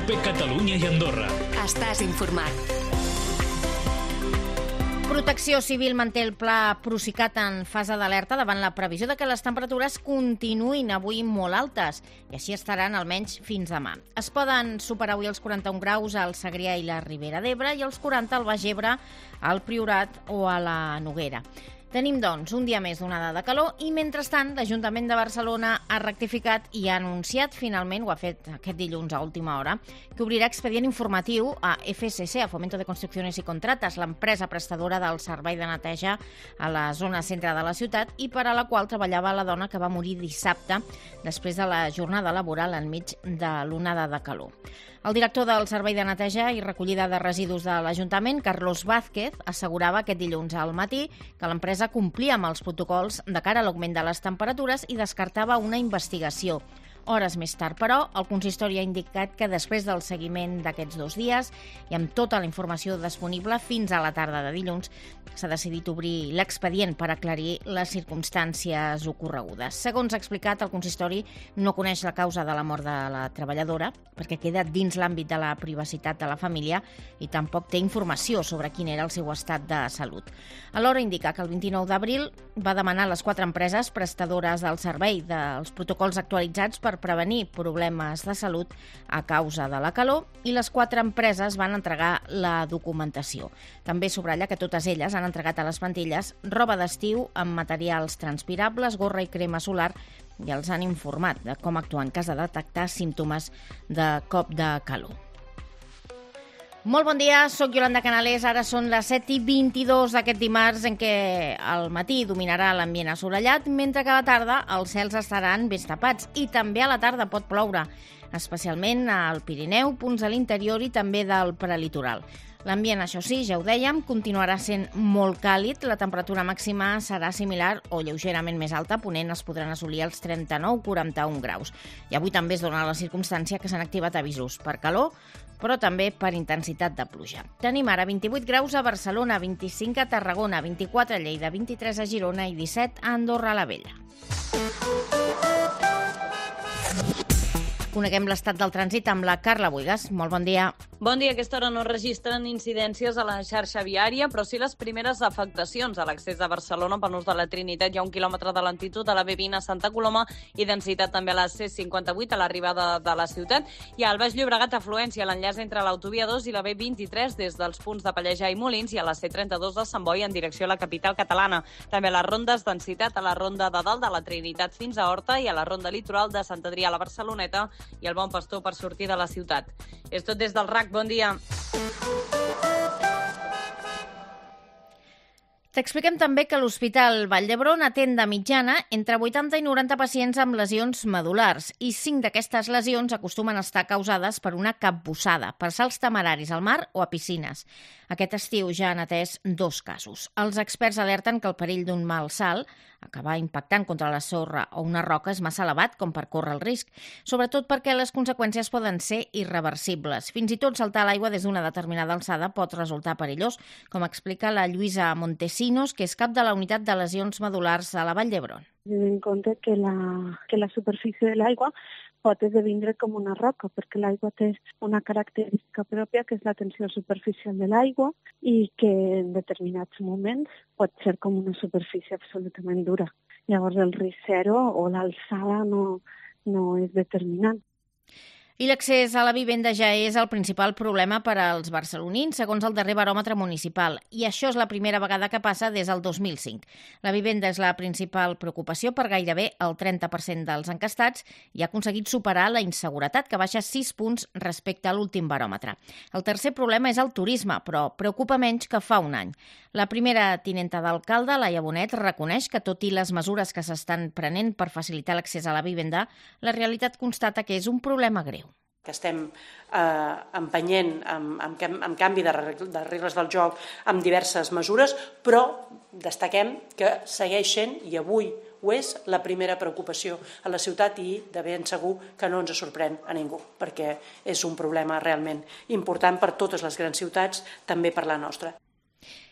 COPE Catalunya i Andorra. Estàs informat. Protecció Civil manté el pla Procicat en fase d'alerta davant la previsió de que les temperatures continuïn avui molt altes i així estaran almenys fins demà. Es poden superar avui els 41 graus al Segrià i la Ribera d'Ebre i els 40 al Baix Ebre, al Priorat o a la Noguera. Tenim, doncs, un dia més d'onada de calor i, mentrestant, l'Ajuntament de Barcelona ha rectificat i ha anunciat, finalment, ho ha fet aquest dilluns a última hora, que obrirà expedient informatiu a FSC, a Fomento de Construcciones y Contratas, l'empresa prestadora del servei de neteja a la zona centre de la ciutat i per a la qual treballava la dona que va morir dissabte després de la jornada laboral enmig de l'onada de calor. El director del Servei de Neteja i Recollida de Residus de l'Ajuntament, Carlos Vázquez, assegurava aquest dilluns al matí que l'empresa complia amb els protocols de cara a l'augment de les temperatures i descartava una investigació. Hores més tard, però, el consistori ha indicat que després del seguiment d'aquests 2 dies i amb tota la informació disponible fins a la tarda de dilluns, s'ha decidit obrir l'expedient per aclarir les circumstàncies ocorregudes. Segons ha explicat, el consistori no coneix la causa de la mort de la treballadora perquè queda dins l'àmbit de la privacitat de la família i tampoc té informació sobre quin era el seu estat de salut. Alhora indica que el 29 d'abril va demanar a les 4 empreses prestadores del servei dels protocols actualitzats per prevenir problemes de salut a causa de la calor i les 4 empreses van entregar la documentació. També subratlla que totes elles han entregat a les plantilles roba d'estiu amb materials transpirables, gorra i crema solar i els han informat de com actuar en cas de detectar símptomes de cop de calor. Molt bon dia, soc Yolanda Canales. Ara són les 7:22 d'aquest dimarts en què al matí dominarà l'ambient assolellat, mentre que a la tarda els cels estaran ben tapats i també a la tarda pot ploure, especialment al Pirineu, punts de l'interior i també del prelitoral. L'ambient, això sí, ja ho dèiem, continuarà sent molt càlid. La temperatura màxima serà similar o lleugerament més alta. A Ponent es podran assolir els 39-41 graus. I avui també es dona la circumstància que s'han activat avisos per calor, però també per intensitat de pluja. Tenim ara 28 graus a Barcelona, 25 a Tarragona, 24 a Lleida, 23 a Girona i 17 a Andorra la Vella. Coneguem l'estat del trànsit amb la Carla Buigas. Molt bon dia. Bon dia. A aquesta hora no registren incidències a la xarxa viària, però sí les primeres afectacions a l'accés a Barcelona per l'ús de la Trinitat. Hi ha 1 quilòmetre de lentitud a la B20 a Santa Coloma i densitat també a la C58 a l'arribada de la ciutat. I al Baix Llobregat, afluència a l'enllaç entre l'autovia 2 i la B23 des dels punts de Pallejà i Molins i a la C32 de Sant Boi en direcció a la capital catalana. També a les rondes, densitat a la ronda de dalt de la Trinitat fins a Horta i a la ronda litoral de Sant Adrià a la Barceloneta i el Bon Pastor per sortir de la ciutat. És tot des del RAC. Bon dia. T'expliquem també que l'Hospital Vall d'Hebron atén de mitjana entre 80 i 90 pacients amb lesions medul·lars i 5 d'aquestes lesions acostumen a estar causades per una capbussada, per salts temeraris al mar o a piscines. Aquest estiu ja han atès 2 casos. Els experts alerten que el perill d'un mal salt, acabar impactant contra la sorra o una roca, és massa elevat com per córrer el risc, sobretot perquè les conseqüències poden ser irreversibles. Fins i tot saltar a l'aigua des d'una determinada alçada pot resultar perillós, com explica la Lluïsa Montesinos, que és cap de la unitat de lesions medul·lars a la Vall d'Hebron. Tenint en compte que la superfície de l'aigua pot esdevindre com una roca, perquè l'aigua té una característica pròpia, que és la tensió superficial de l'aigua, i que en determinats moments pot ser com una superfície absolutament dura. Llavors el risc zero o l'alçada no és determinant. I l'accés a la vivenda ja és el principal problema per als barcelonins, segons el darrer baròmetre municipal. I això és la primera vegada que passa des del 2005. La vivenda és la principal preocupació per gairebé el 30% dels encastats i ha aconseguit superar la inseguretat, que baixa 6 punts respecte a l'últim baròmetre. El tercer problema és el turisme, però preocupa menys que fa un any. La primera tinenta d'alcalde, Laia Bonet, reconeix que, tot i les mesures que s'estan prenent per facilitar l'accés a la vivenda, la realitat constata que és un problema greu. Que estem empenyent amb canvi de regles del joc amb diverses mesures, però destaquem que segueix sent, i avui ho és, la primera preocupació a la ciutat i de ben segur que no ens sorprèn a ningú, perquè és un problema realment important per totes les grans ciutats, també per la nostra.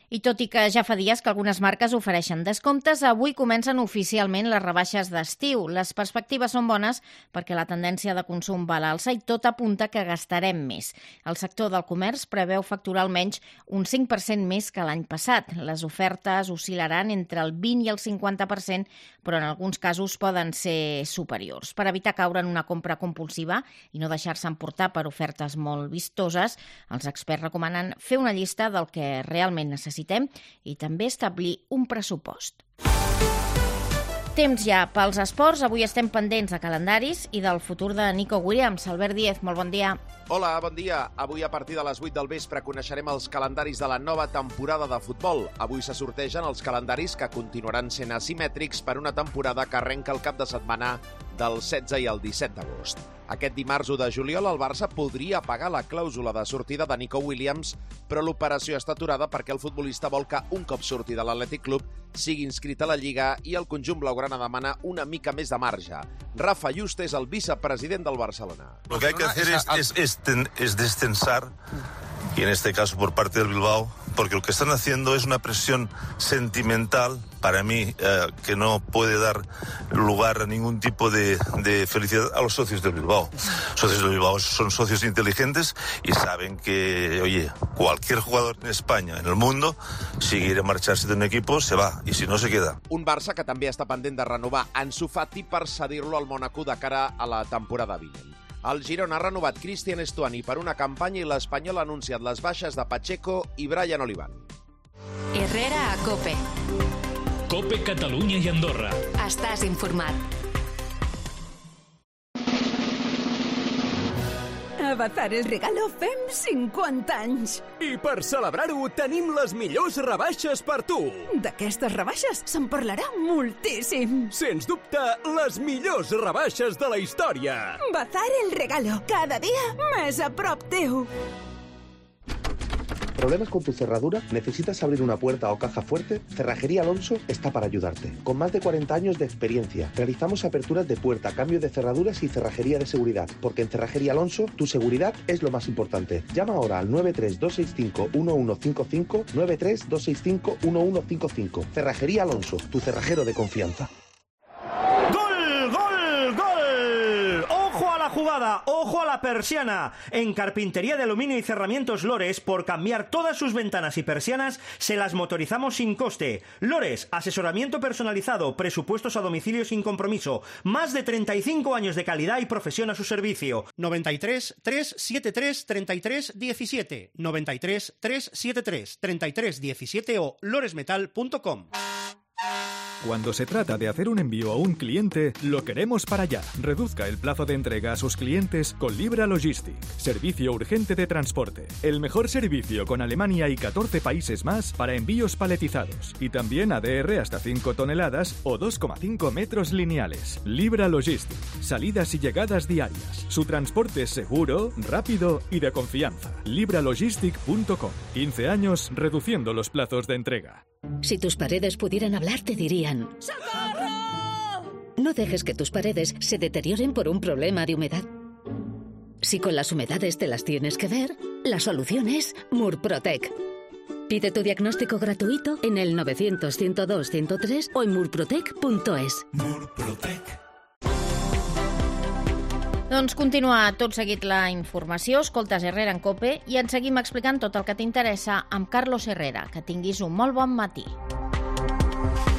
I tot i que ja fa dies que algunes marques ofereixen descomptes, avui comencen oficialment les rebaixes d'estiu. Les perspectives són bones perquè la tendència de consum va a l'alça i tot apunta que gastarem més. El sector del comerç preveu facturar almenys un 5% més que l'any passat. Les ofertes oscil·laran entre el 20 i el 50%, però en alguns casos poden ser superiors. Per evitar caure en una compra compulsiva i no deixar-se emportar per ofertes molt vistoses, els experts recomanen fer una llista del que realment necessitem i també establir un pressupost. Temps ja pels esports. Avui estem pendents de calendaris i del futur de Nico Williams. Albert Díez, molt bon dia. Hola, bon dia. Avui a partir de les 8 del vespre coneixerem els calendaris de la nova temporada de futbol. Avui se sortegen els calendaris que continuaran sent asimètrics per una temporada que arrenca el cap de setmana del 16 i el 17 d'agost. Aquest dimarts 1 de juliol el Barça podria pagar la clàusula de sortida de Nico Williams, però l'operació està aturada perquè el futbolista vol que un cop surti de l'Atlètic Club sigui inscrit a la Lliga i el conjunt blaugrana demana una mica més de marge. Rafa Juste és el vicepresident del Barcelona. Lo que hay que hacer es descensar, y en este caso por parte del Bilbao, porque lo que están haciendo es una presión sentimental para mí que no puede dar lugar a ningún tipo de felicidad a los socios del Bilbao. Los socios del Bilbao son socios inteligentes y saben que, oye, cualquier jugador en España, en el mundo, si quiere marcharse de un equipo, se va, y si no, se queda. Un Barça que també està pendent de renovar Ansu Fati per cedir-lo al Mónaco de cara a la temporada vinent. El Girona ha renovat Cristian Estuani per una campanya i l'Espanyol ha anunciat les baixes de Pacheco i Brian Olivan. Herrera a COPE. COPE Catalunya i Andorra. Estàs informat. A Bazar El Regalo fem 50 anys. I per celebrar-ho tenim les millors rebaixes per tu. D'aquestes rebaixes se'n parlarà moltíssim. Sens dubte, les millors rebaixes de la història. Bazar El Regalo, cada dia més a prop teu. ¿Problemas con tu cerradura? ¿Necesitas abrir una puerta o caja fuerte? Cerrajería Alonso está para ayudarte. Con más de 40 años de experiencia, realizamos aperturas de puerta, cambio de cerraduras y cerrajería de seguridad. Porque en Cerrajería Alonso, tu seguridad es lo más importante. Llama ahora al 93265-1155, 93265-1155. Cerrajería Alonso, tu cerrajero de confianza. ¡Gol, gol, gol! ¡Ojo a la jugada! ¡Ojo a la persiana! En Carpintería de Aluminio y Cerramientos Lores, por cambiar todas sus ventanas y persianas, se las motorizamos sin coste. Lores, asesoramiento personalizado, presupuestos a domicilio sin compromiso, más de 35 años de calidad y profesión a su servicio. 93 373 33 17, 93 373 33 17 o loresmetal.com. Cuando se trata de hacer un envío a un cliente, lo queremos para allá. Reduzca el plazo de entrega a sus clientes con Libra Logistic. Servicio urgente de transporte. El mejor servicio con Alemania y 14 países más para envíos paletizados. Y también ADR hasta 5 toneladas o 2,5 metros lineales. Libra Logistic. Salidas y llegadas diarias. Su transporte es seguro, rápido y de confianza. libralogistic.com. 15 años reduciendo los plazos de entrega. Si tus paredes pudieran hablar, te dirían: ¡socorro! No dejes que tus paredes se deterioren por un problema de humedad. Si con las humedades te las tienes que ver, la solución es Murprotec. Pide tu diagnóstico gratuito en el 900-102-103 o en murprotec.es. Murprotec. Doncs continua tot seguit la informació. Escoltes Herrera en COPE i ens seguim explicant tot el que t'interessa amb Carlos Herrera. Que tinguis un molt bon matí.